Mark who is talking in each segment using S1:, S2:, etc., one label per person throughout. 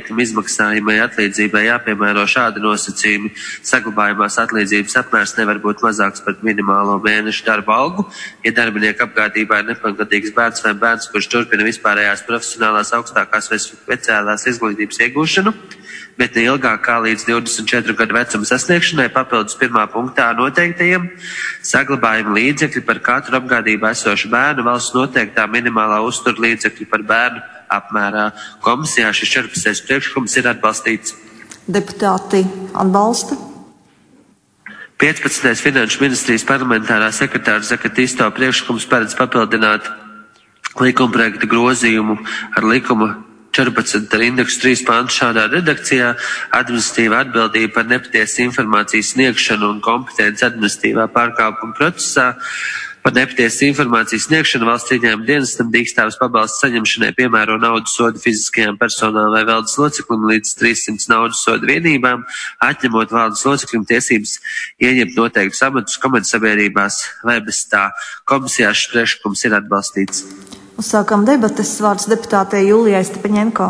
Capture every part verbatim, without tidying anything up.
S1: projektam izmaksājumai atlīdzībai jāpiemēro šādi nosacījumi. Saglabājumās atlīdzības apmērs nevar būt mazāks par minimālo mēnešu darba algu, ja darbinieka apgādībā ir nepilngadīgs bērns vai bērns, kurš turpina vispārējās profesionālās augstākās vai speciālās izglītības iegūšanu, bet ne ilgāk kā līdz divdesmit četru gadu vecuma sasniegšanai papildus pirmā punktā noteiktajiem saglabājuma līdzekļi par katru apgādībā esošu bērnu valsts noteiktā minimālā uztura līdzekļi par bērnu apmērā. Komisijā šis četrpadsmitais priekšlikums ir atbalstīts.
S2: Deputāti atbalsta.
S1: piecpadsmitais Finanšu ministrijas parlamentārā sekretāra Zakatisto priekšlikums paredz papildināt likumprojekta grozījumu ar likumu četrpadsmit ar indeksu trīs pantu šādā redakcijā: administratīva atbildība par nepatiesu informācijas sniegšanu un kompetence administratīvā pārkāpuma procesā. Par nepatiesu informācijas sniegšanu valsts ieņēmuma dienestam dīkstāves pabalstu saņemšanai piemēro naudas sodu fiziskajām personām vai valdes loceklim līdz trīssimts naudas sodu vienībām, atņemot valdes loceklim tiesības ieņemt noteiktus amatus komercsabiedrībās vai bez tā. Komisijā šis priekšlikums ir atbalstīts.
S2: Uzsākam debates. Vārds deputātei Julijai Stepaņenko.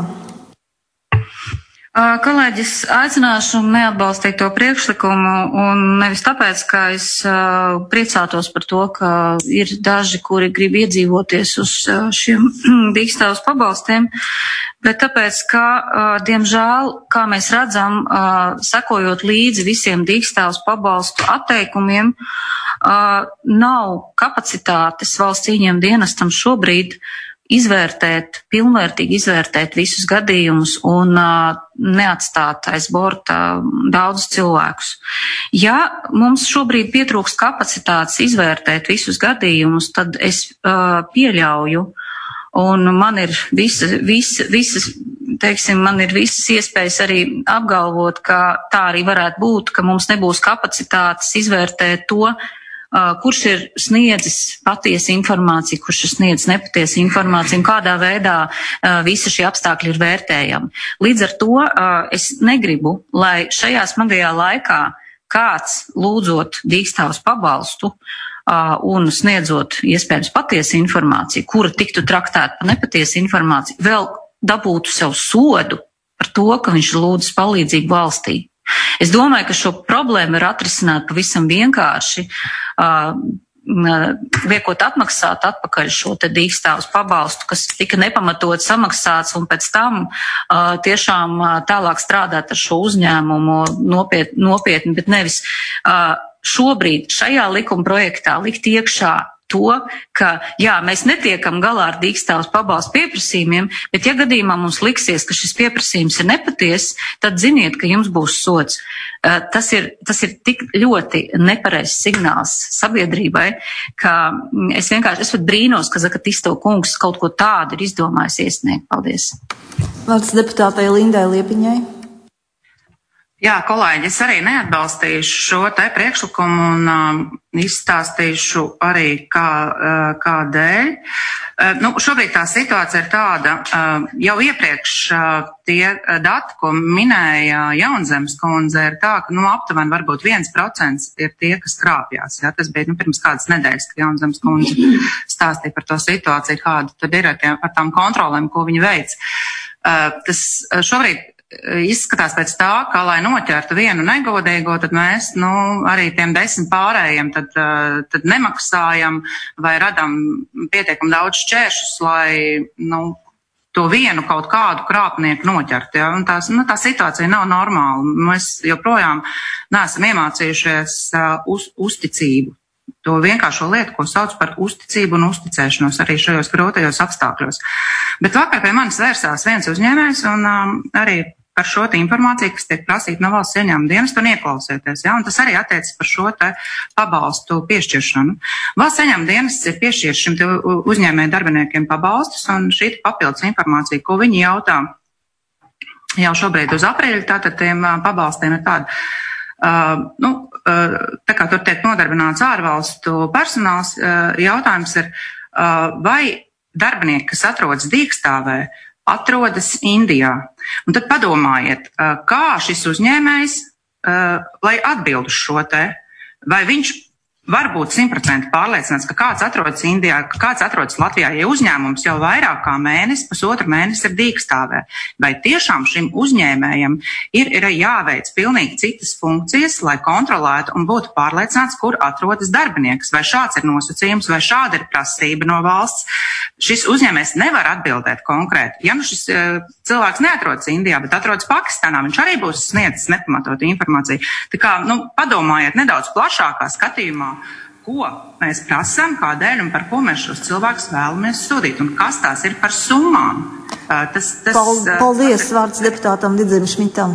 S3: Kolēģis, aicināšu neatbalstīt to priekšlikumu, un nevis tāpēc, ka es uh, priecātos par to, ka ir daži, kuri grib iedzīvoties uz uh, šiem dīkstāvus pabalstiem, bet tāpēc, ka, uh, diemžēl, kā mēs redzam, uh, sekojot līdzi visiem dīkstāvus pabalstu atteikumiem, uh, nav kapacitātes valsts ieņēmuma dienestam šobrīd izvērtēt, pilnvērtīgi izvērtēt visus gadījumus un uh, neatstāt aiz borta daudzus cilvēkus. Ja mums šobrīd pietrūkst kapacitātes izvērtēt visus gadījumus, tad es uh, pieļauju, un man ir visa, visa, visas, teiksim, man ir visas iespējas arī apgalvot, ka tā arī varētu būt, ka mums nebūs kapacitātes izvērtēt to, Uh, kurš ir sniedzis patiesu informāciju, kurš ir sniedzis nepatiesu informāciju un kādā veidā uh, visi šie apstākļi ir vērtējami. Līdz ar to uh, es negribu, lai šajā smagajā laikā kāds lūdzot dīkstāvus pabalstu uh, un sniedzot iespējams patiesu informāciju, kura tiktu traktēta par nepatiesu informāciju, vēl dabūtu sev sodu par to, ka viņš lūdzas palīdzību valstī. Es domāju, ka šo problēmu ir atrisināt pavisam vienkārši, uh, liekot atmaksāt atpakaļ šo te dīkstāvus pabalstu, kas tika nepamatot samaksāts, un pēc tam uh, tiešām uh, tālāk strādāt ar šo uzņēmumu nopietni, nopietni bet nevis uh, šobrīd šajā likuma projektā likt iekšā to, ka, jā, mēs netiekam galā ar dīkstāvus pabalstu pieprasījumiem, bet ja gadījumā mums liksies, ka šis pieprasījums ir nepaties, tad ziniet, ka jums būs sods. Tas ir, tas ir tik ļoti nepareizs signāls sabiedrībai, ka es vienkārši, es pat brīnos, ka Zakatisto kungs kaut ko tādu ir izdomājis iesniegt. Paldies.
S2: Vārds deputātei Lindai Liepiņai.
S4: Jā, kolēģi, es arī neatbalstīšu šo te priekšlikumu un um, izstāstīšu arī, kā, uh, kādēļ. Uh, nu, šobrīd tā situācija ir tāda, uh, jau iepriekš uh, tie dati, ko minēja Jaunzemes kundze, ir tā, ka nu, aptuveni varbūt viens procents ir tie, kas krāpjās. Jā, tas bija nu, pirms kādas nedēļas, ka Jaunzemes kundze stāstīja par to situāciju, kāda tad ir ar, tiem, ar tām kontrolēm, ko viņi veic. Uh, tas uh, šobrīd izskatās pēc tā, kā lai noķertu vienu negodīgo, tad mēs, nu, arī tiem desmit pārējiem tad, tad nemaksājam vai radam pietiekam daudz šķēršus, lai, nu, to vienu kaut kādu krāpnieku noķert. Ja? Un tās, nu, tā situācija nav normāla. Mēs joprojām neesam iemācījušies uh, uz, uzticību. To vienkāršo lietu, ko sauc par uzticību un uzticēšanos arī šajos grūtajos apstākļos. Bet vakar pie manis vērsās viens uzņēmējs un um, arī par šo te informāciju, kas tiek prasīta no valsts ieņēmuma dienesta, un ieklausieties, ja, un tas arī attiecas par šo te pabalstu piešķiršanu. Valsts ieņēmuma dienests ir piešķirs šim te uzņēmēju darbiniekiem pabalstus, un šī papildus informācija, ko viņi jautā jau šobrīd uz aprīļa, tātad tiem pabalstiem ir tāda, uh, nu, uh, tā kā tur tiek nodarbināts ārvalstu personāls, uh, jautājums ir, uh, vai darbinieki, kas atrodas dīkstāvē, atrodas Indijā. Un tad padomājiet, kā šis uzņēmējs, lai atbild uz šo te, vai viņš var būt simtprocentīgi pārliecināts, ka kāds atrodas Indijā, ka kāds atrodas Latvijā, ja uzņēmums jau vairāk kā mēnesi, pusotru mēnesi ir dīkstāvē. Vai tiešām šim uzņēmējam ir, ir jāveic pilnīgi citas funkcijas, lai kontrolētu un būtu pārliecināts, kur atrodas darbinieks? Vai šāds ir nosacījums, vai šāda ir prasība no valsts? Šis uzņēmējs nevar atbildēt konkrēti. Ja nu šis uh, cilvēks neatrodas Indijā, bet atrodas Pakistānā, viņš arī būs sniedzis nepamatotu informāciju. Tā kā, nu, padomājiet nedaudz plašākā skatījumā, ko mēs prasām, kādēļ un par ko mēs šos cilvēkus vēlamies sodīt un kas tās ir par summām. Uh, tas, tas,
S2: Paldies,
S4: tas
S2: vārds deputātam Didzim Šmitam.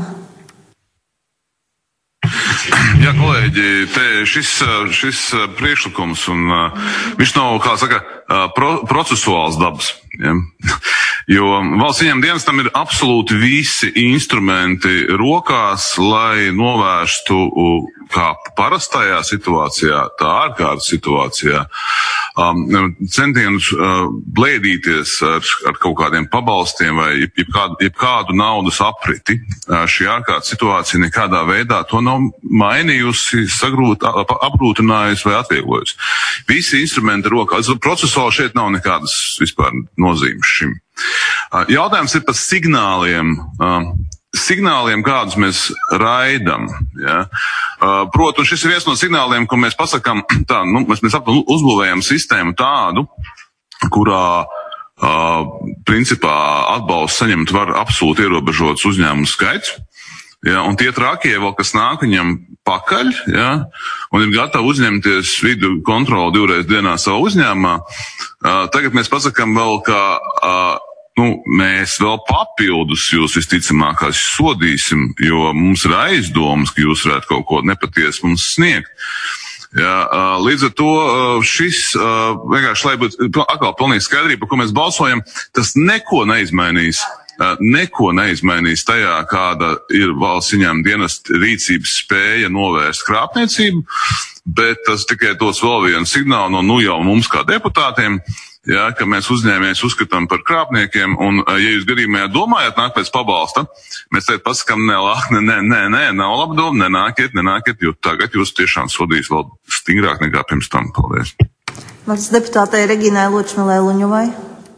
S5: Jā, kolēģi, te šis, šis priekšlikums, un uh, viņš nav, kā saka, uh, pro, procesuāls dabas. Ja? Jo valsts ieņem dienestam ir absolūti visi instrumenti rokās, lai novērstu kā parastajā situācijā, tā ārkārtas situācijā, um, centienus uh, blēdīties ar, ar kaut kādiem pabalstiem vai jebkādu, jebkādu naudas apriti. Uh, šī ārkārtas situācija nekādā veidā to nav mainījusi, sagrūt, apgrūtinājusi vai atvieglojusi. Visi instrumenti rokās. Procesuāli šeit nav nekādas vispār nozīmes šim. Jautājums ir par signāliem, signāliem, kādus mēs raidam. Ja? Protams, šis ir viens no signāliem, ko mēs pasakām, tā, nu, mēs, mēs uzbūvējam sistēmu tādu, kurā principā atbalstu saņemt var absolūti ierobežots uzņēmumu skaits. Ja, un tie trakie vēl, kas nāk viņam pakaļ, ja, un ir gatavi uzņemties vidu kontroli divreiz dienā savā uzņēmumā, uh, tagad mēs pasakām vēl, ka uh, nu, mēs vēl papildus jūs visticamākās sodīsim, jo mums ir aizdomas, ka jūs varētu kaut ko nepatiesu mums sniegt. Ja, uh, līdz ar to uh, šis, uh, vienkārši, lai būtu atkal pilnīgi skaidrība, par ko mēs balsojam, tas neko neizmainīs. Neko neizmainīs tajā, kāda ir valsts ieņēmuma dienesta rīcības spēja novērst krāpniecību, bet tas tikai dos vēl vienu signālu no nu jau mums kā deputātiem, ja, ka mēs uzņēmējus uzskatām par krāpniekiem, un ja jūs gadījumā domājat nāk pēc pabalsta, mēs tagad pasakām, nē, nē, nē, nē, nē, nav laba doma, nenākiet, nenākiet, jo tagad jūs tiešām sodīs vēl stingrāk nekā pirms tam. Paldies.
S2: Vārds deputātei Reginai Ločmelē Luņuvai.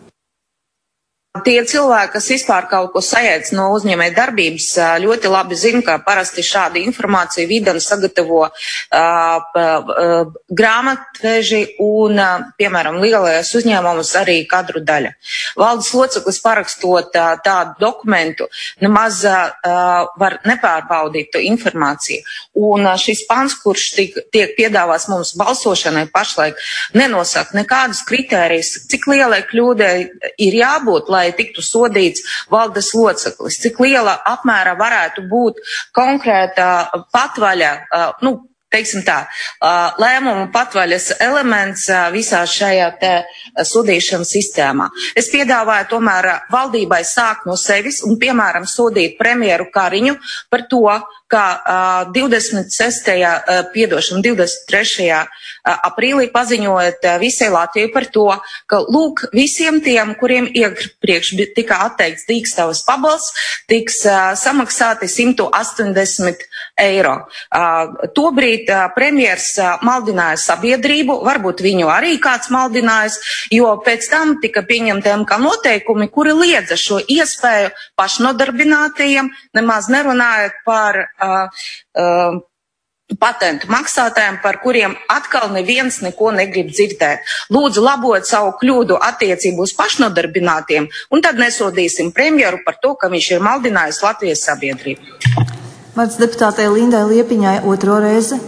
S6: Tie cilvēki, kas vispār kaut ko sajēdz no uzņēmēja darbības, ļoti labi zina, ka parasti šādu informāciju vidam sagatavo uh, uh, grāmatveži un, uh, piemēram, lielajos uzņēmumus arī kadru daļa. Valdes loceklis parakstot uh, tādu dokumentu nemaz uh, var nepārbaudīt to informāciju. Un uh, šis pants, kurš tiek, tiek piedāvās mums balsošanai pašlaik, nenosaka nekādus kritērijus, cik lielai kļūdai ir jābūt, lai tiktu sodīts valdes loceklis, cik liela apmērā varētu būt konkrēta patvaļa, nu, teiksim tā, lēmumu patvaļas elements visā šajā te sodīšanas sistēmā. Es piedāvāju tomēr valdībai sākt no sevis un, piemēram, sodīt premjeru Kariņu par to, ka uh, divdesmit sestajā Uh, piedošana, divdesmit trešajā Uh, aprīlī paziņojot uh, visai Latvijai par to, ka, lūk, visiem tiem, kuriem iepriekš tika atteikts dīkstāvas pabalsts, tiks uh, samaksāti simt astoņdesmit eiro. Uh, tobrīd uh, premjers uh, maldināja sabiedrību, varbūt viņu arī kāds maldinājis, jo pēc tam tika pieņemtiem kā noteikumi, kuri liedza šo iespēju pašnodarbinātajiem, nemaz nerunājot par Uh, uh, patentu maksātājiem, par kuriem atkal neviens neko negrib dzirdēt. Lūdzu, labot savu kļūdu attiecību uz pašnodarbinātiem, un tad nesodīsim premjeru par to, ka viņš ir maldinājis Latvijas sabiedrību.
S2: Vārds deputātei Lindai Liepiņai otro reizi.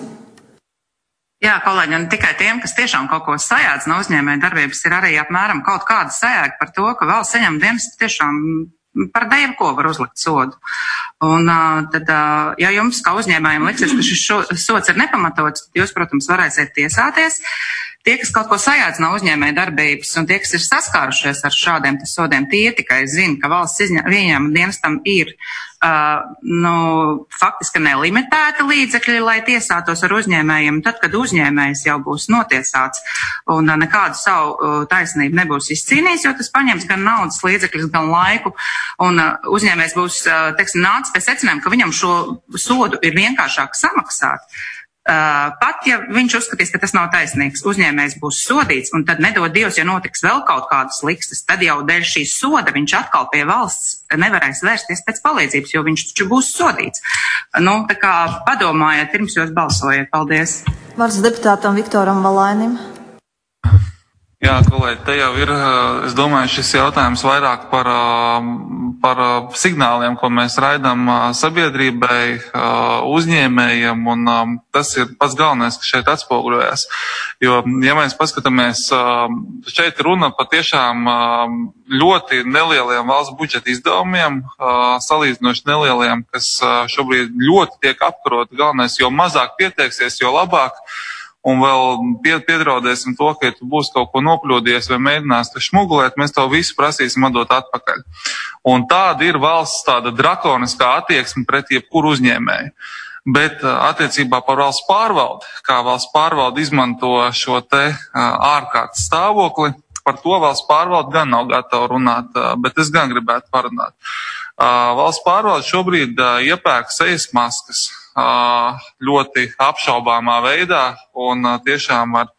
S4: Jā, kolēģi, un tikai tiem, kas tiešām kaut ko sajēdz no uzņēmēja darbības, ir arī apmēram kaut kāda sajēga par to, ka valsts ieņēmuma dienests tiešām par dievu ko var uzlikt sodu. Un tad, ja jums kā uzņēmējiem liksies, ka šis sods ir nepamatots, tad jūs, protams, varēsiet tiesāties. Tie, kas kaut ko sajēdz no uzņēmēja darbības un tie, kas ir saskārušies ar šādiem sodiem, tie tikai zina, ka valsts ieņēmuma dienestam ir uh, nu, faktiski nelimitēti līdzekļi, lai tiesātos ar uzņēmējiem. Tad, kad uzņēmējs jau būs notiesāts un uh, nekādu savu uh, taisnību nebūs izcīnījis, jo tas paņems gan naudas līdzekļus, gan laiku, un uh, uzņēmējs būs, uh, teiksim, nācis pie secinājuma, ka viņam šo sodu ir vienkāršāk samaksāt. Pat, ja viņš uzskatīs, ka tas nav taisnīgs, uzņēmējs būs sodīts, un tad nedod Dievs, ja notiks vēl kaut kādas likstas, tad jau dēļ šīs soda viņš atkal pie valsts nevarēs vērsties pēc palīdzības, jo viņš taču būs sodīts. Nu, tā kā padomājiet, pirms jūs balsojiet. Paldies.
S2: Vārds deputātam Viktoram Valainim.
S7: Jā, kolēģi, te jau ir, es domāju, šis jautājums vairāk par, par signāliem, ko mēs raidām sabiedrībai, uzņēmējiem, un tas ir pats galvenais, kas šeit atspoguļojas. Jo, ja mēs paskatāmies, šeit runa patiešām ļoti nelieliem valsts budžeta izdevumiem, salīdzinoši nelieliem, kas šobrīd ļoti tiek apkaroti. Galvenais, jo mazāk pieteiksies, jo labāk. Un vēl piedraudēsim to, ka ja tu būs kaut ko nopļūdies vai mēģinās te šmugulēt, mēs tev visu prasīsim atdot atpakaļ. Un tāda ir valsts tāda drakoniskā attieksme pret jebkuru uzņēmēju. Bet attiecībā par valsts pārvaldi, kā valsts pārvaldi izmanto šo te ārkārtas stāvokli, par to valsts pārvaldi gan nav gatava runāt, bet es gan gribētu parunāt. Valsts pārvalde šobrīd iepērk sejas maskas ļoti apšaubāmā veidā un tiešām ar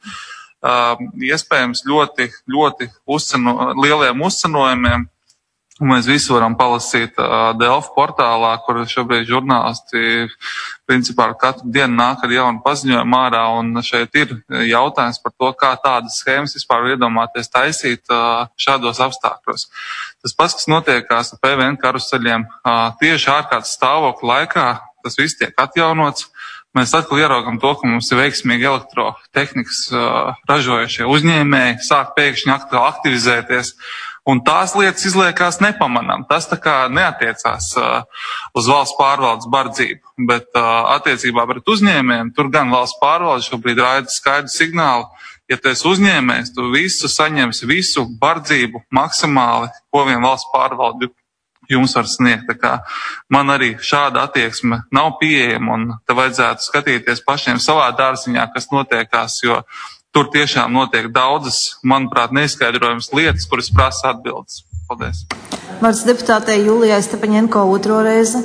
S7: iespējams ļoti, ļoti uzceno, lieliem uzcenojumiem. Mēs visi varam palasīt Delfi portālā, kur šobrīd žurnālisti principā katru dienu nāk ar jaunu paziņojumu ārā, un šeit ir jautājums par to, kā tādas schēmas vispār var iedomāties taisīt šādos apstākļos. Tas pats, kas notiekās ar P V N karuseļiem, tieši ārkārtas stāvokļa laikā, tas viss tiek atjaunots. Mēs atkal ieraugam to, ka mums ir veiksmīgi elektrotehnikas uh, ražojušie uzņēmēji, sāk pēkšņi atkal aktivizēties, un tās lietas izliekās nepamanām. Tas tā kā neatiecās uh, uz valsts pārvaldes bardzību, bet uh, attiecībā pret uzņēmējiem, tur gan valsts pārvalde šobrīd raida skaidru signālu. Ja tu esi uzņēmējs, tu visu saņemsi, visu bardzību maksimāli, ko vien valsts pārvalde jums var sniegt. Tā kā man arī šāda attieksme nav pieejama, un te vajadzētu skatīties pašiem savā dārziņā, kas notiekās, jo tur tiešām notiek daudzas, manuprāt, neizskaidrojamas lietas, kuras prasa atbildes. Paldies.
S2: Vārds deputātei Julijai Stepaņenko otro reizi.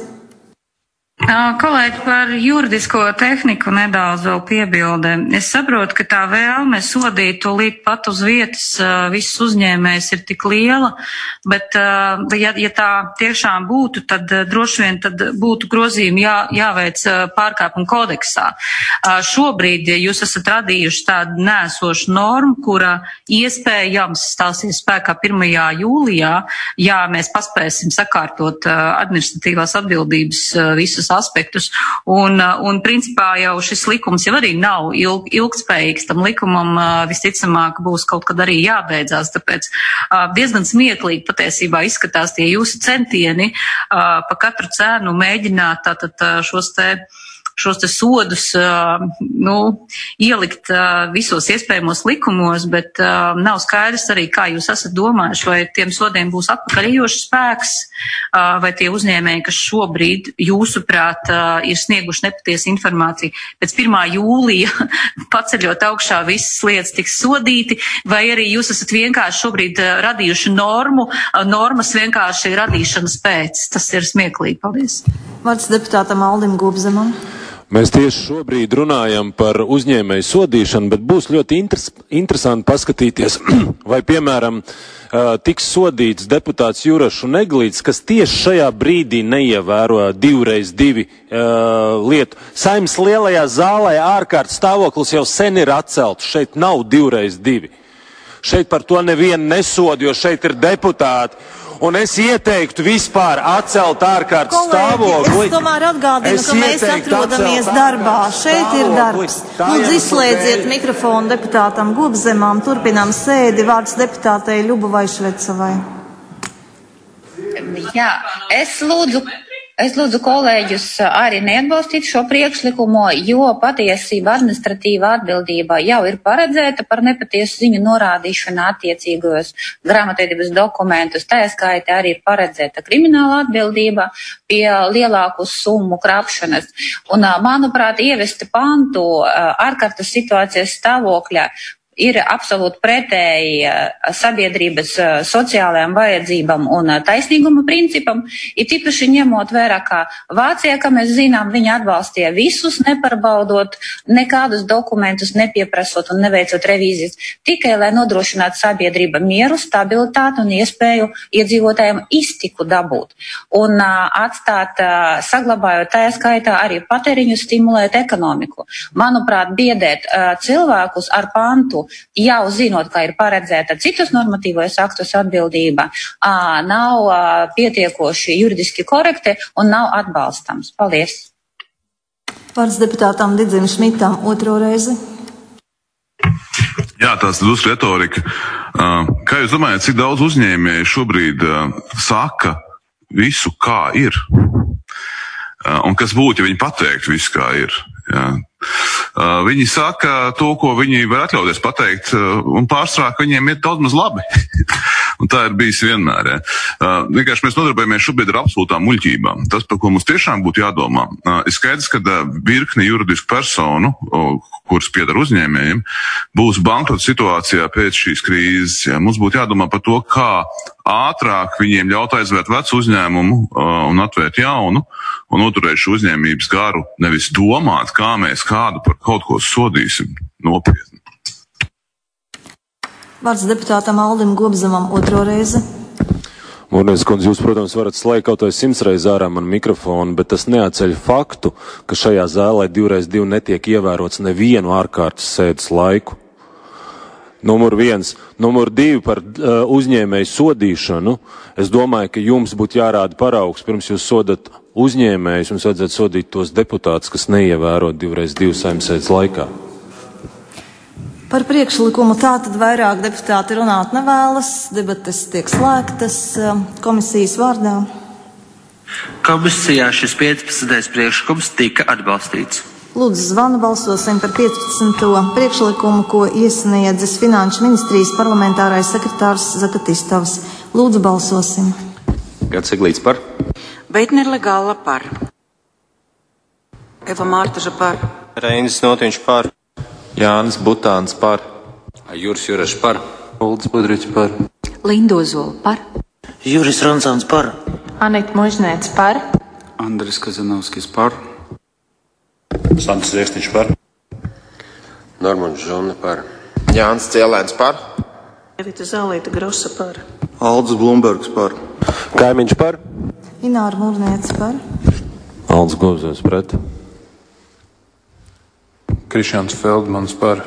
S3: Kolēģi, par juridisko tehniku nedaudz vēl piebilde. Es saprotu, ka tā vēlme sodīt to liek pat uz vietas visus uzņēmējs ir tik liela, bet ja, ja tā tiešām būtu, tad droši vien tad būtu grozījumi jā, jāveic pārkāpuma kodeksā. Šobrīd jūs esat radījuši tādu nēsošu normu, kura iespējams stāsies spēkā pirmajā jūlijā, ja mēs paspēsim sakārtot administratīvās atbildības visus aspektus, un, un principā jau šis likums jau arī nav ilg, ilgspējīgs, tam likumam visticamāk būs kaut kad arī jābeidzās, tāpēc diezgan smieklīgi patiesībā izskatās tie jūsu centieni pa katru cenu mēģināt tātad šos te šos te sodus, nu, ielikt visos iespējamos likumos, bet nav skaidrs arī, kā jūs esat domājuši, vai tiem sodiem būs atpakaļējošs spēks, vai tie uzņēmēji, kas šobrīd jūsuprāt ir snieguši nepatiesu informāciju, pēc pirmā jūlija paceļot augšā visas lietas tiks sodīti, vai arī jūs esat vienkārši šobrīd radījuši normu, normas vienkārši radīšanas pēc. Tas ir smieklīgi. Paldies.
S2: Vārds deputātam Aldim Gubzemam.
S8: Mēs tieši šobrīd runājam par uzņēmēju sodīšanu, bet būs ļoti interes, interesanti paskatīties, vai, piemēram, tiks sodīts deputāts Jurašu Neglīts, kas tieši šajā brīdī neievēro divreiz divi uh, lietu. Saeimas lielajā zālē ārkārtas stāvoklis jau sen ir atcelts, šeit nav divreiz divi. Šeit par to nevienu nesod, jo šeit ir deputāti. Un es ieteiktu vispār atcelt ārkārtas stāvokli.
S2: Es tomēr atgādinu, ka mēs atrodamies darbā. Šeit ir darbs. Lūdzu, izslēdziet mikrofonu deputātam Gubzemam. Turpinām sēdi. Vārds deputātei Ļubovai Švecovai.
S9: Jā, es lūdzu. Es lūdzu kolēģus arī neatbalstīt šo priekšlikumu, jo patiesība administratīva atbildība jau ir paredzēta par nepatiesu ziņu norādīšanu attiecīgos grāmatvedības dokumentus. Tā skaitā arī ir paredzēta krimināla atbildība pie lielāku summu krāpšanas. Un, manuprāt, ievesti pantu ārkārtas situācijas stāvokļā ir absolūti pretēji sabiedrības sociālajām vajadzībām un taisnīguma principam, ir tīpaši ņemot vērā, kā Vācijā, kā mēs zinām, viņi atbalstīja visus, nepārbaudot nekādus dokumentus, nepieprasot un neveicot revīzijas, tikai lai nodrošinātu sabiedrība mieru, stabilitāti un iespēju iedzīvotājiem iztiku dabūt. Un uh, atstāt, uh, saglabājot tajā skaitā arī patēriņu, stimulēt ekonomiku. Manuprāt, biedēt uh, cilvēkus ar pantu, jau zinot, kā ir paredzēta citus normatīvos aktus atbildība, ā, nav ā, pietiekoši juridiski korekti un nav atbalstams. Paldies.
S2: Vārds deputātam Didzim Šmitam otro reizi.
S5: Jā, tās ir uz retorika. Kā jūs domājat, cik daudz uzņēmēji šobrīd saka visu, kā ir? Un kas būtu, ja viņi pateiktu visu, kā ir? Jā. Uh, viņi saka to, ko viņi var atļauties pateikt, uh, un pārsvarā, ka viņiem iet daudz maz labi. Un tā ir bijis vienmēr. Ja. Uh, vienkārši mēs nodarbojamies šobrīd ar absolūtām muļķībām. Tas, par ko mums tiešām būtu jādomā, uh, ir skaidrs, ka uh, virkni juridisku personu, uh, kuras piedar uzņēmējiem, būs bankrota situācijā pēc šīs krīzes. Ja. Mums būtu jādomā par to, kā ātrāk viņiem ļaut aizvērt vecu uzņēmumu uh, un atvērt jaunu, un noturēt šo uzņēmības garu, nevis domāt, kā mēs kādu par kaut ko sodīsim nopietni.
S2: Vārds deputātam Aldim Gobzemam otro reizi.
S8: Mūrnieks kundze, jūs, protams, varat slēgt kaut vai simts reiz ārā man mikrofonu, bet tas neatceļ faktu, ka šajā zālē divreiz divi netiek ievērots nevienu ārkārtas sēdes laiku. Numur viens. Numur divi par uh, uzņēmēju sodīšanu. Es domāju, ka jums būtu jārāda paraugs, pirms jūs sodat uzņēmējus, jums vajadzētu sodīt tos deputātus, kas neievēro divreiz divu saimsēdes laikā.
S2: Par priekšlikumu tātad vairāk deputāti runāt nevēlas, debates tiek slēgtas komisijas vārdā.
S1: Komisijā šis piecpadsmitais priekšlikums tika atbalstīts.
S2: Lūdzu, zvanu balsosim par piecpadsmito priekšlikumu, ko iesniedzis Finanšu ministrijas parlamentārais sekretārs Zakatistovs. Lūdzu, balsosim.
S10: Gats Eglīts par.
S11: Beitnerle Galla par. Eva Mārtaža par.
S10: Reinis Notiņš par.
S12: Jānis Butāns par.
S10: Juris Jureš par.
S12: Uldis Budriķis par.
S11: Linda Ozola par.
S13: Juris Ronsons par.
S14: Anita Možnēts par.
S15: Andris Kazanovskis par.
S16: Sandis Riekstiņš par.
S17: Normons Žone par.
S18: Jānis Cielēns par.
S19: Evita Zālīta Grosa par.
S20: Aldis Blumbergs par.
S8: Kaimiņš par.
S2: Ināra Mūrniec par.
S8: Aldis Gobzēns pret.
S12: Krišjāns Feldmans par.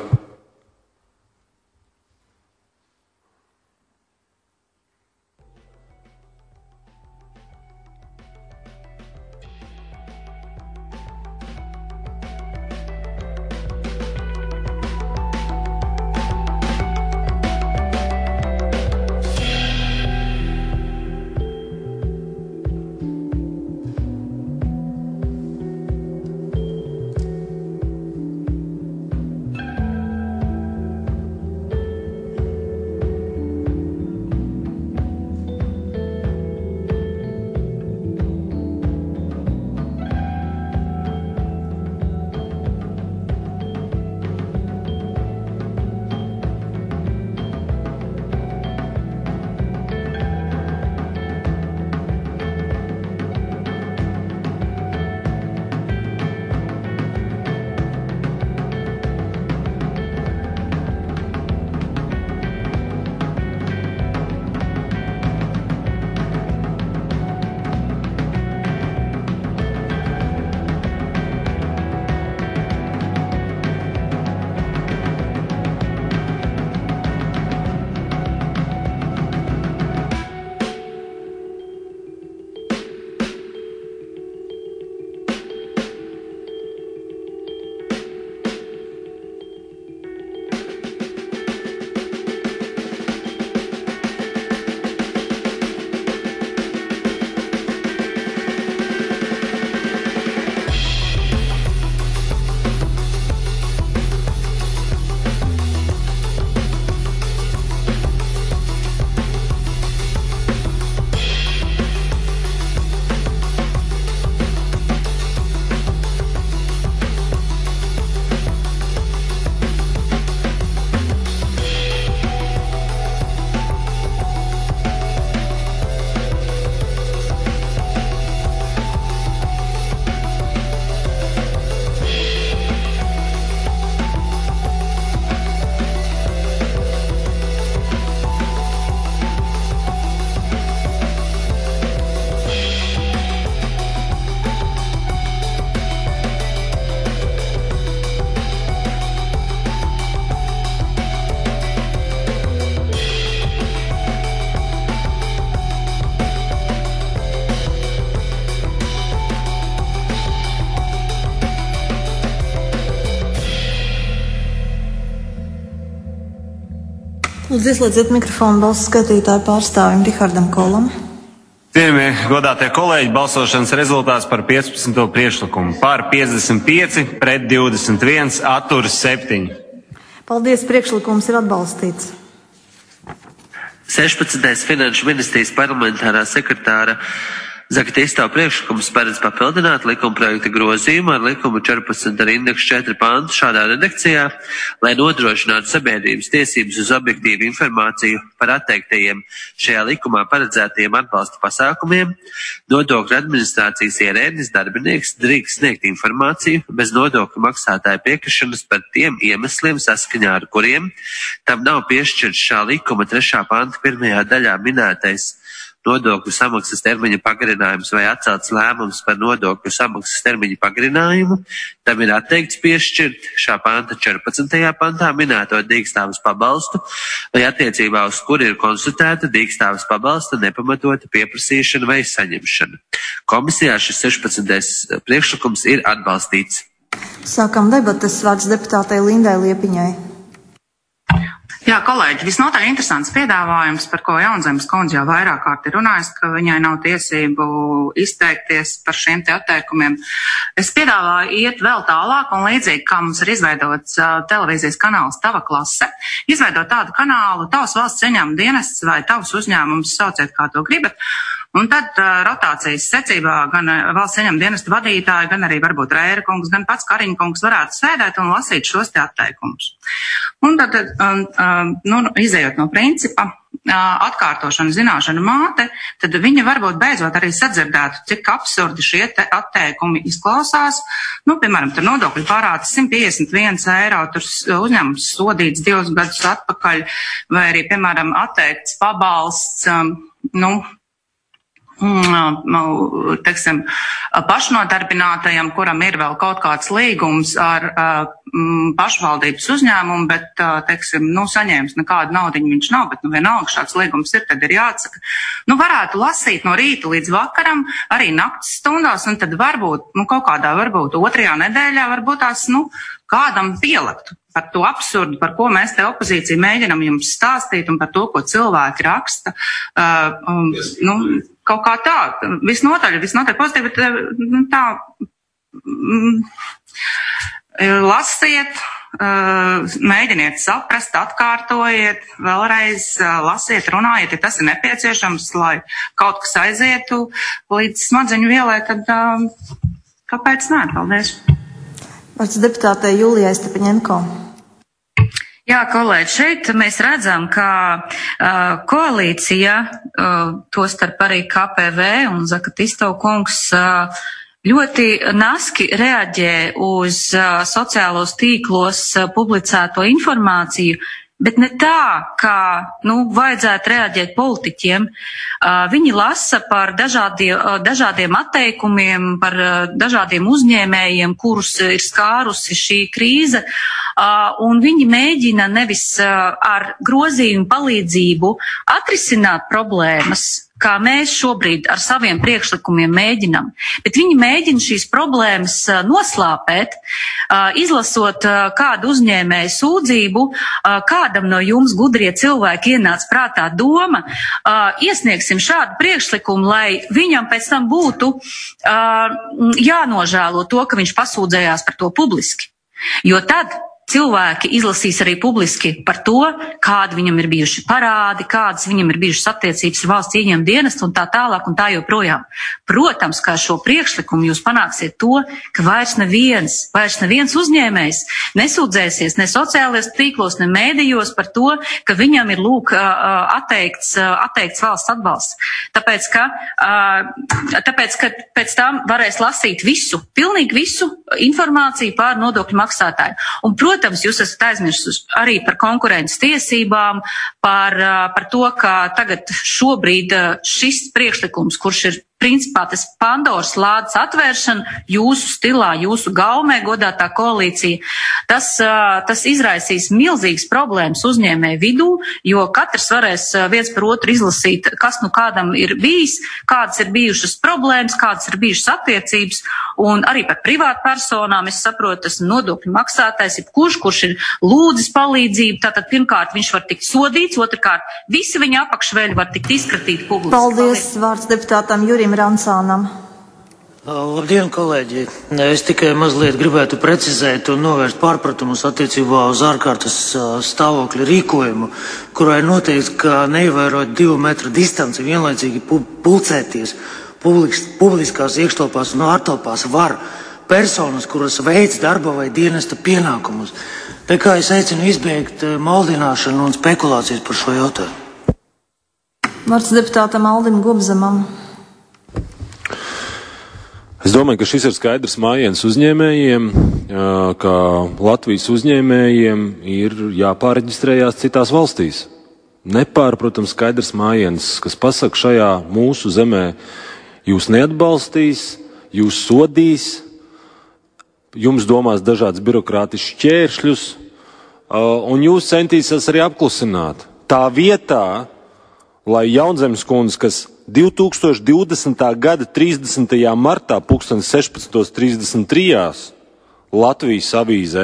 S2: Lūdzu, ieslēdziet mikrofonu balsu skaitītāju pārstāvim Rihardam Kolam.
S21: Cienījamie godātie kolēģi, balsošanas rezultāts par piecpadsmito priekšlikumu. Par piecdesmit pieci, pret divdesmit viens, atturas septiņi.
S2: Paldies, priekšlikums ir atbalstīts.
S1: sešpadsmitais Finanšu ministrijas parlamentārā sekretāra Zakatisto priekšlikums paredz papildināt likumprojekta grozījumu ar likumu četrpadsmit ar indeksu četri pantu šādā redakcijā, lai nodrošinātu sabiedrības tiesības uz objektīvu informāciju par atteiktajiem šajā likumā paredzētajiem atbalsta pasākumiem. Nodokļu administrācijas ierēdnis darbinieks drīkst sniegt informāciju bez nodokļu maksātāja piekrišanas par tiem iemesliem, saskaņā ar kuriem tam nav piešķirts šā likuma trešā panta pirmajā daļā minētais nodokļu samaksas termiņa pagarinājums vai atcelts lēmums par nodokļu samaksas termiņa pagarinājumu, tam ir atteikts piešķirt šā panta četrpadsmitajā pantā minēto dīkstāves pabalstu, vai attiecībā uz kuri ir konstatēta dīkstāves pabalsta nepamatota pieprasīšana vai saņemšana. Komisijā šis sešpadsmitais priekšlikums ir atbalstīts.
S2: Sākam debates, vārds deputātei Lindai Liepiņai.
S4: Jā, kolēģi, visnotaļ interesants piedāvājums, par ko Jaunzemes kundze jau vairāk kārt ir runājis, ka viņai nav tiesību izteikties par šiem te atteikumiem. Es piedāvāju iet vēl tālāk un līdzīgi, kā mums ir izveidots uh, televīzijas kanāls Tava klase, izveidot tādu kanālu Tavs valsts ieņēmuma dienests vai Tavs uzņēmums, sauciet kā to gribat. Un tad uh, rotācijas secībā gan uh, valsts ieņēmuma dienesta vadītāji, gan arī varbūt Rēra kungs, gan pats Kariņa kungs varētu sēdēt un lasīt šos te atteikumus. Un tad, um, um, nu, izējot no principa, uh, atkārtošana zināšana māte, tad viņa varbūt beidzot arī sadzirdētu, cik absurdi šie te atteikumi izklausās. Nu, piemēram, tur nodokļu parāds simt piecdesmit viens eiro, tur uzņēmums sodīts divus gadus atpakaļ, vai arī, piemēram, atteikts pabalsts, um, nu, teiksim, pašnodarbinātajam, kuram ir vēl kaut kāds līgums ar mm, pašvaldības uzņēmumu, bet, teiksim, nu, saņēmis nekādu naudiņu viņš nav, bet, nu, vienalga šāds līgums ir, tad ir jāatsaka. Nu, varētu lasīt no rīta līdz vakaram, arī naktas stundās, un tad varbūt, nu, kaut kādā, varbūt otrajā nedēļā, varbūt tās, nu, kādam pielektu par to absurdu, par ko mēs te opozīcija mēģinam jums stāstīt un par to, ko cilvēki raksta. Uh, um, nu, kaut kā tā, visnotaļ, visnotaļ pozitīvi, bet nu, tā, mm, lasiet, uh, mēģiniet saprast, atkārtojiet, vēlreiz uh, lasiet, runājiet, ja tas ir nepieciešams, lai kaut kas aizietu līdz smadzeņu vielai, tad uh, kāpēc nē? Paldies.
S2: Vārds deputātei Julijai Stepaņenko.
S3: Jā, kolēģi, šeit mēs redzam, ka uh, koalīcija, uh, tostarp arī K P V un Zakatisto kungs, uh, ļoti naski reaģē uz uh, sociālos tīklos uh, publicēto informāciju, bet ne tā, kā, nu, vajadzētu reaģēt politiķiem. Uh, viņi lasa par dažādie, uh, dažādiem atteikumiem, par uh, dažādiem uzņēmējiem, kurus ir skārusi šī krīze, uh, un viņi mēģina nevis uh, ar grozījumu palīdzību atrisināt problēmas, kā mēs šobrīd ar saviem priekšlikumiem mēģinam, bet viņi mēģina šīs problēmas uh, noslāpēt, uh, izlasot uh, kādu uzņēmēju sūdzību, uh, kādam no jums gudrie cilvēki ienāca prātā doma, uh, iesniegsim šādu priekšlikumu, lai viņam pēc tam būtu uh, jānožēlo to, ka viņš pasūdzējās par to publiski. Jo tad cilvēki izlasīs arī publiski par to, kādi viņam ir bijuši parādi, kādas viņam ir bijušas attiecības ar valsts ieņēmuma dienestu un tā tālāk un tā joprojām. Protams, kā šo priekšlikumu jūs panāksiet to, ka vairs neviens, vairs neviens uzņēmējs nesūdzēsies ne sociālajos tīklos, ne mēdījos par to, ka viņam ir lūk atteikts, atteikts valsts atbalsts. Tāpēc, ka, tāpēc, ka pēc tam varēs lasīt visu, pilnīgi visu informāciju par nodokļu maksātāju. Un, protams, Protams, jūs esat aizmirsus arī par konkurences tiesībām, par, par to, ka tagad šobrīd šis priekšlikums, kurš ir principā tas Pandoras lādes atvēršana jūsu stilā, jūsu gaumē, godātā koalīcija, tas, tas izraisīs milzīgas problēmas uzņēmēju vidū, jo katrs varēs viens par otru izlasīt, kas nu kādam ir bijis, kādas ir bijušas problēmas, kādas ir bijušas attiecības, un arī par privātpersonām. Es saprotu, tas nodokļu maksātājs, jebkurš, kurš ir lūdzis palīdzību, tātad pirmkārt viņš var tikt sodīts, otrkārt visi viņa apakšveļi var tikt izskatīti publiski.
S2: Paldies, vārds deputātam Jurim Rancānam.
S13: Labdien, kolēģi! Es tikai mazliet gribētu precizēt un novērst pārpratumus attiecībā uz ārkārtas stāvokļa rīkojumu, kurā ir noteikts, ka neievērot divu metru distanci vienlaicīgi pulcēties publis, publiskās iekštelpās un ārtelpās var personas, kuras veic darba vai dienesta pienākumus. Tā kā es aicinu izbeigt maldināšanu un spekulācijas par šo jautājumu.
S2: Vārds deputātam Aldim Gubzemam.
S8: Es domāju, ka šis ir skaidrs mājiens uzņēmējiem, ka Latvijas uzņēmējiem ir jāpāreģistrējās citās valstīs. Nepārprotams skaidrs mājiens, kas pasaka šajā mūsu zemē, jūs neatbalstīs, jūs sodīs, jums domās dažādas birokrātiskas šķēršļus, un jūs centīsies arī apklusināt. Tā vietā, lai Jaunzemes kundze, kas divi tūkstoši divdesmitā gada trīsdesmitajā martā pulkstens sešpadsmit trīsdesmit trīs Latvijas avīzē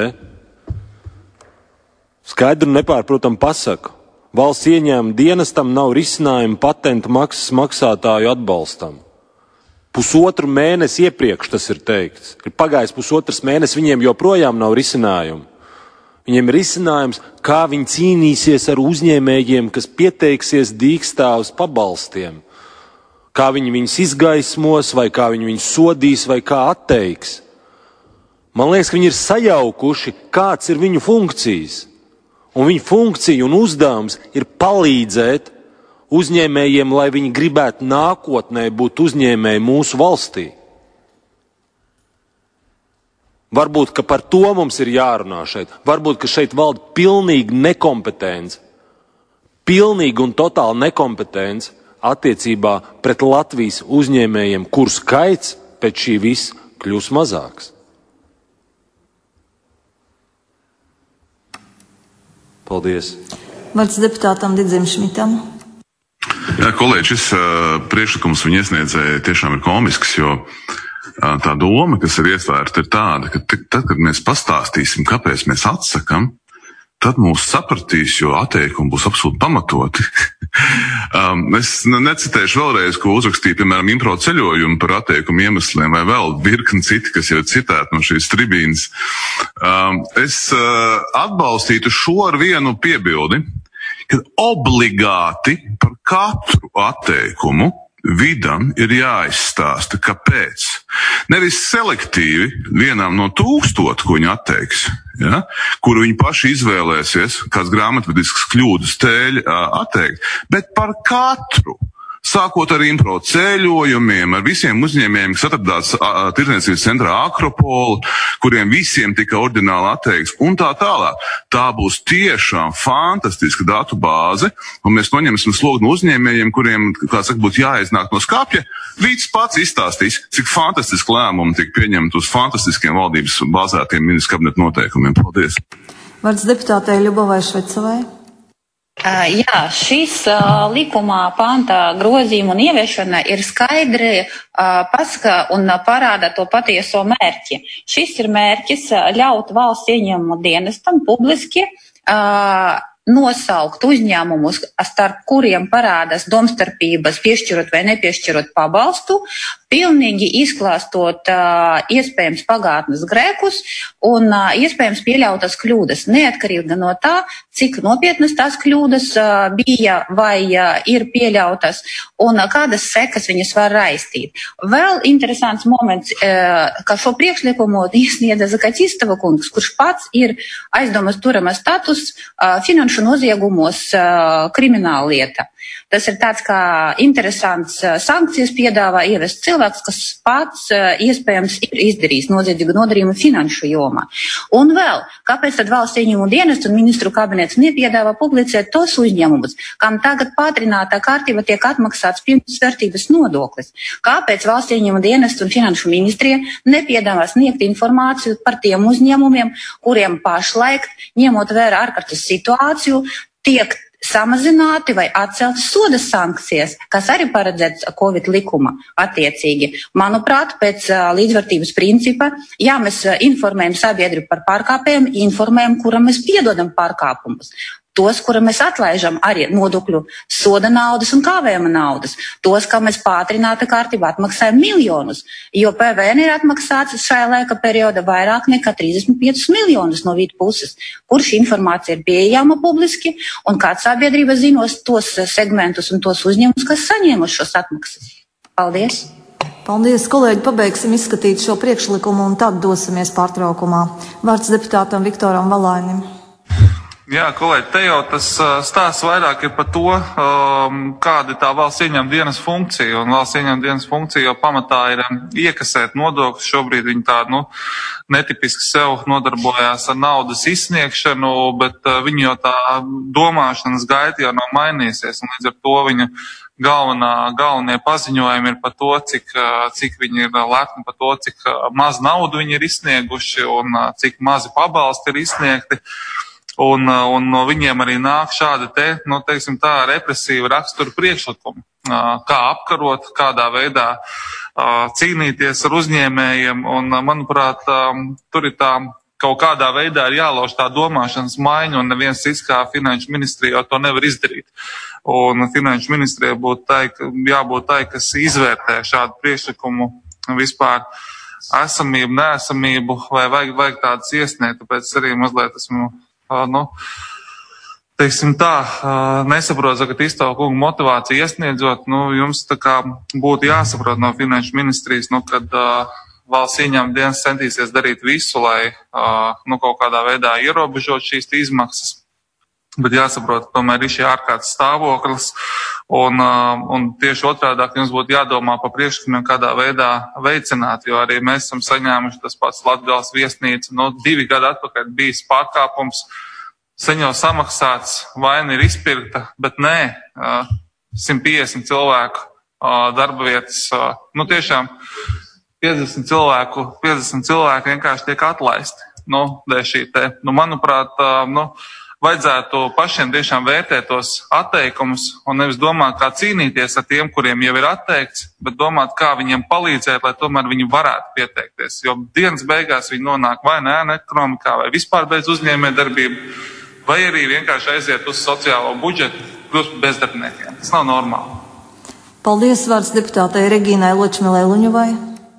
S8: skaidru un nepārprotam pasaka, valsts ieņēmuma dienestam nav risinājumu patentu maksas maksātāju atbalstam. Pusotru mēnesi iepriekš tas ir teikts. Ir pagājis pusotrs mēnesis, viņiem joprojām nav risinājumu. Viņiem ir risinājums, kā viņi cīnīsies ar uzņēmējiem, kas pieteiksies dīkstāvus pabalstiem. Kā viņi viņus izgaismos, vai kā viņi viņus sodīs, vai kā atteiks. Man liekas, ka viņi ir sajaukuši, kāds ir viņu funkcijas. Un viņu funkcija un uzdevums ir palīdzēt uzņēmējiem, lai viņi gribētu nākotnē būt uzņēmēji mūsu valstī. Varbūt, ka par to mums ir jārunā šeit. Varbūt, ka šeit valda pilnīgi nekompetence. Pilnīgi un totāli nekompetence attiecībā pret Latvijas uzņēmējiem, kur skaits pēc šī viss kļūs mazāks. Paldies.
S2: Vārds deputātam Didzim Šmitam.
S5: Jā, kolēģi, šis uh, priekšlikums viņa iesniedzēja tiešām ir komisks, jo uh, tā doma, kas ir iesvērta, ir tāda, ka t- tad, kad mēs pastāstīsim, kāpēc mēs atsakam, tad mūs sapratīs, jo atteikumi būs absolūti pamatoti. um, es necitēšu vēlreiz, ko uzrakstīja, piemēram, Impro ceļojumu par atteikumu iemesliem vai vēl virkni citi, kas jau ir citēti no šīs tribīnas. Um, es uh, atbalstītu šo ar vienu piebildi, ka obligāti par katru atteikumu vidam ir jāizstāsta, kāpēc. Nevis selektīvi vienām no tūkstotu, ko viņi atteiks, ja, kuru viņi paši izvēlēsies, kāds grāmatvedisks kļūdas tēļ atteikt, bet par katru. Sākot ar Impro ceļojumiem, ar visiem uzņēmējiem, kas atradās tirdzniecības centrā Akropolu, kuriem visiem tika ordināli atteikts un tā tālāk. Tā būs tiešām fantastiska datu bāze, un mēs noņemsim slogu no uzņēmējiem, kuriem, kā saka, būtu jāiznāk no skapja. Vīts pats izstāstīs, cik fantastiski lēmumi tika pieņemti uz fantastiskiem valdības bāzētiem ministru kabineta noteikumiem. Paldies.
S2: Vārds deputātei Ļubovai Švecovai.
S9: Uh, jā, šis uh, likumā panta grozījuma un ieviešana ir skaidri uh, pasaka un uh, parāda to patieso mērķi. Šis ir mērķis uh, ļaut valsts ieņēmumu dienestam publiski uh, nosaukt uzņēmumus, starp kuriem parādās domstarpības, piešķirot vai nepiešķirot pabalstu, pilnīgi izklāstot uh, iespējams pagātnes grēkus un uh, iespējams pieļautas kļūdas, neatkarīgi no tā, cik nopietnas tās kļūdas uh, bija vai uh, ir pieļautas un uh, kādas sekas viņas var raistīt. Vēl interesants moments, uh, ka šo priekšlikumu iesniedza Zakatistova kungs, kurš pats ir aizdomas turama status uh, finanšu noziegumos uh, krimināla lieta. Tas ir tāds kā interesants uh, sankcijas piedāvā ievest cilvēks, kas pats uh, iespējams ir izdarījis noziedzīgu nodarījumu finanšu jomā. Un vēl, kāpēc tad valsts ieņēmumu dienestu un ministru kabinets nepiedāvā publicēt tos uzņēmumus, kam tagad pātrinātā kārtība tiek atmaksāts pirmsvērtības nodoklis? Kāpēc valsts ieņēmumu dienestu un finanšu ministrija nepiedāvā sniegt informāciju par tiem uzņēmumiem, kuriem pašlaik, ņemot vērā ārkārtas situāciju, tiek samazināti vai atcelti soda sankcijas, kas arī paredzēts Covid likuma attiecīgi. Manuprāt, pēc uh, līdzvērtības principa, ja mēs uh, informējam sabiedrību par pārkāpējiem, informējam, kuram mēs piedodam pārkāpumus. Tos, kura mēs atlaižam arī nodokļu soda naudas un kāvējuma naudas. Tos, kā mēs pātrināta kārtībā atmaksājam miljonus, jo P V N ir atmaksāts šajā laika perioda vairāk nekā trīsdesmit piecus miljonus no vīdu puses, kur šī informācija ir pieejama publiski un kāds sabiedrība zinos tos segmentus un tos uzņēmumus, kas saņēmuši šos atmaksas. Paldies!
S2: Paldies, kolēģi, pabeigsim izskatīt šo priekšlikumu un tad dosimies pārtraukumā. Vārds deputātam Viktoram Valainim.
S7: Jā, kolēģi, te jau tas stāsts vairāk ir par to, um, kāda ir tā valsts ieņem dienas funkcija. Un valsts ieņem dienas funkcija jau pamatā ir um, iekasēt nodokļus. Šobrīd viņi tā, nu, netipiski sev nodarbojās ar naudas izsniegšanu, bet uh, viņi jau tā domāšanas gaita jau nav mainīsies. Un līdz ar to viņu galvenā, galvenie paziņojumi ir par to, cik, uh, cik viņi ir lepni par to, cik uh, maz naudu viņi ir izsnieguši un uh, cik mazi pabalsti ir izsniegti. Un, un no viņiem arī nāk šāda te, nu, teiksim tā, represīva rakstura priekšlikuma. Kā apkarot, kādā veidā cīnīties ar uzņēmējiem. Un, manuprāt, tur ir tā, kaut kādā veidā ir jālauž tā domāšanas maiņa, un neviens cits kā Finanšu ministrija to nevar izdarīt. Un Finanšu ministrija būtu tai, jābūt tai, kas izvērtē šādu priekšlikumu vispār esamību, neesamību, vai vajag, vajag tādas iesniegt, tāpēc arī mazliet esmu Uh, nu, teiksim tā, uh, nesaprot, ka Tisto kungu motivāciju iesniedzot, nu, jums tā kā būtu jāsaprot no Finanšu ministrijas, nu, kad uh, valsts ieņēmuma dienas centīsies darīt visu, lai uh, nu, kaut kādā veidā ierobežot šīs izmaksas. Bet jāsaprot, tomēr ir šī ārkārtas stāvoklis, un, uh, un tieši otrādāk jums būtu jādomā par priekšlikumiem, kādā veidā veicināt, jo arī mēs esam saņēmuši tas pats Latgales viesnīca, no divi gadi atpakaļ bijis pārkāpums, sen jau samaksāts, vaina ir izpirkta, bet nē, uh, simt piecdesmit cilvēku uh, darba vietas, uh, nu tiešām piecdesmit cilvēku, piecdesmit cilvēku vienkārši tiek atlaisti, nu, dēļ šī te, nu, manuprāt, uh, nu, vajadzētu pašiem tiešām vērtēt tos atteikumus un nevis domāt, kā cīnīties ar tiem, kuriem jau ir atteikts, bet domāt, kā viņiem palīdzēt, lai tomēr viņi varētu pieteikties. Jo dienas beigās viņi nonāk vai ne ekonomikā, vai vispār bez uzņēmē darbību, vai arī vienkārši aiziet uz sociālo budžetu, kļūst par bezdarbniekiem. Tas nav normāli.
S2: Paldies, vārds deputātei Regīnai Ločmilai Luņuvai.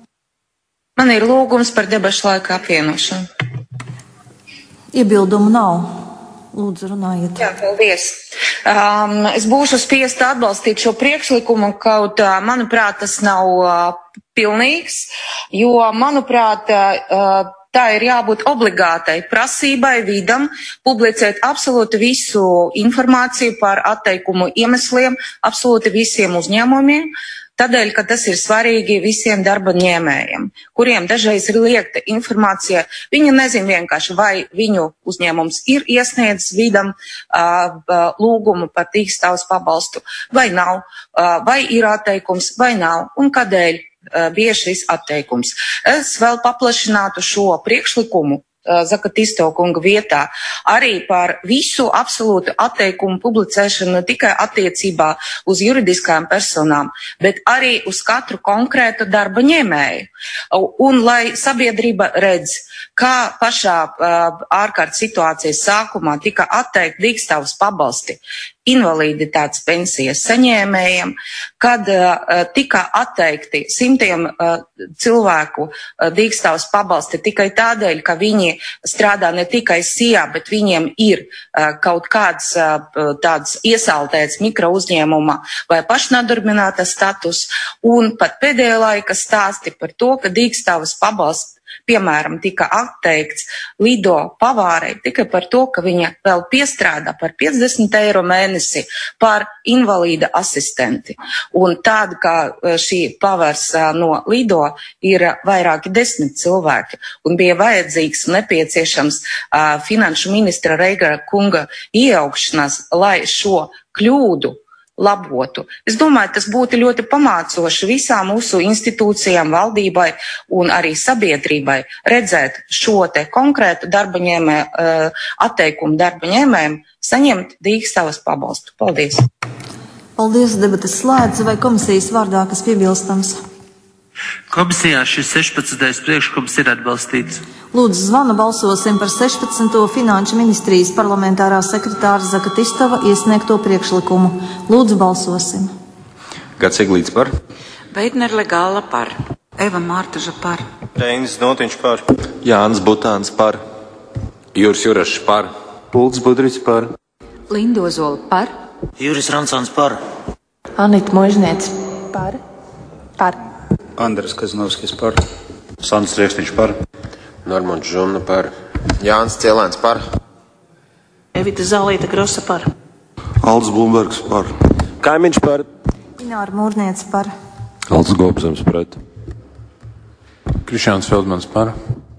S6: Man ir lūgums par debašu laika apvienošanu.
S2: Iebildumu nav. Lūdzu, runājiet.
S6: Jā, paldies. Um, es būšu spiesta atbalstīt šo priekšlikumu, kaut, uh, manuprāt, tas nav uh, pilnīgs, jo, manuprāt, uh, tā ir jābūt obligātai prasībai vidam publicēt absolūti visu informāciju par atteikumu iemesliem, absolūti visiem uzņēmumiem. Tādēļ, ka tas ir svarīgi visiem darba ņēmējiem, kuriem dažreiz ir liekta informācija. Viņi nezin vienkārši, vai viņu uzņēmums ir iesniedzis vidam uh, lūgumu par dīkstāvus pabalstu, vai nav, uh, vai ir atteikums, vai nav, un kādēļ uh, bija šis atteikums. Es vēl paplašinātu šo priekšlikumu Zakatisto kunga vietā arī par visu absolūtu atteikumu publicēšanu ne tikai attiecībā uz juridiskām personām, bet arī uz katru konkrētu darba ņēmēju. Un lai sabiedrība redz, kā pašā uh, ārkārtas situācijas sākumā tika atteikt dīkstāvus pabalsti invaliditātes pensijas saņēmējiem, kad uh, tika atteikti simtiem uh, cilvēku uh, dīkstāvus pabalsti tikai tādēļ, ka viņi strādā ne tikai sijā, bet viņiem ir uh, kaut kāds uh, tāds iesaltēts mikro uzņēmuma vai pašnodarbināta status, un pat pēdējā laika stāsti par to, ka dīkstāvus pabalsti piemēram, tika atteikts Lido pavārei tikai par to, ka viņa vēl piestrādā par piecdesmit eiro mēnesi par invalīda asistenti. Un tāda, kā šī pavārs no Lido, ir vairāki desmit cilvēki. Un bija vajadzīgs un nepieciešams uh, finanšu ministra Reigara kunga iejaukšanās, lai šo kļūdu labotu. Es domāju, tas būtu ļoti pamācoši visām mūsu institūcijām, valdībai un arī sabiedrībai redzēt šo te konkrētu darba ņēmē, atteikumu darba ņēmējiem saņemt dīkstāvas pabalstu. Paldies!
S2: Paldies, debates slēdz. Vai komisijas vārdā kas piebilstams?
S1: Komisijā šis sešpadsmitais priekšlikums ir atbalstīts.
S2: Lūdzu, zvanu balsosim par sešpadsmito Finanšu ministrijas parlamentārā sekretāra Zakatistova iesniegto priekšlikumu. Lūdzu, balsosim.
S12: Gats Eglīts par.
S11: Beitner Legāla par. Eva Mārtaža par.
S20: Reinis Notiņš par.
S12: Jānis Butāns par. Juris Jurašs par.
S20: Ulds Budriķis par.
S11: Lindozola par.
S13: Juris Rancāns par.
S14: Anita Možniec par. Par.
S15: Andris Kazinovskis par.
S16: Sants Riekstiņš par.
S18: Normons Žuna par. Jānis Cielēns par.
S19: Evita Zālīta Grosa par.
S20: Alds Blumbergs par.
S8: Kaimiņš par.
S2: Ināra Mūrniec par.
S8: Alds Gobzems pret.
S12: Krišjāns Feldmans par.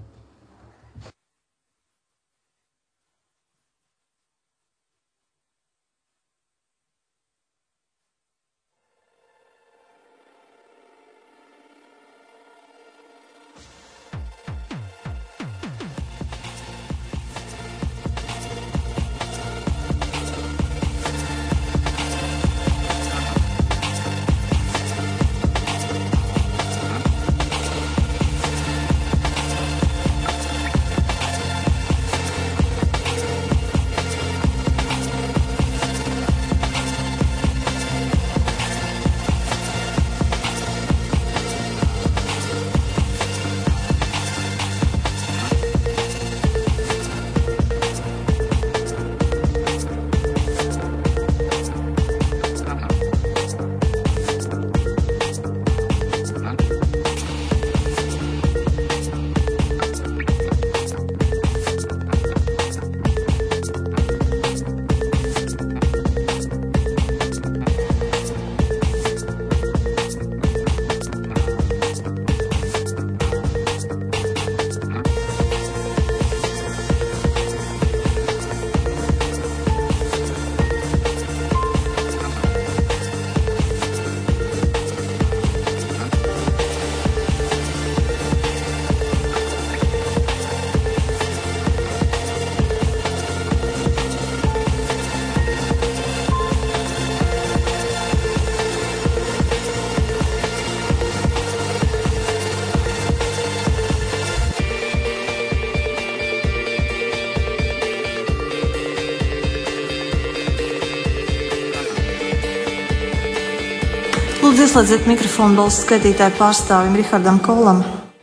S2: Lūdzu, ieslēdziet mikrofonu balsu skaitītāju pārstāvim Rihardam Kolam.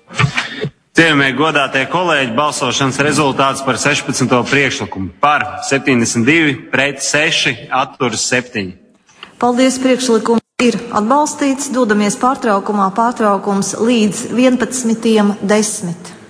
S21: Cienījamie godātie kolēģi, balsošanas rezultāts par sešpadsmito priekšlikumu. Par septiņdesmit divi, pret seši, atturas septiņi.
S2: Paldies, priekšlikums ir atbalstīts. Dodamies pārtraukumā, pārtraukums līdz vienpadsmitiem desmit.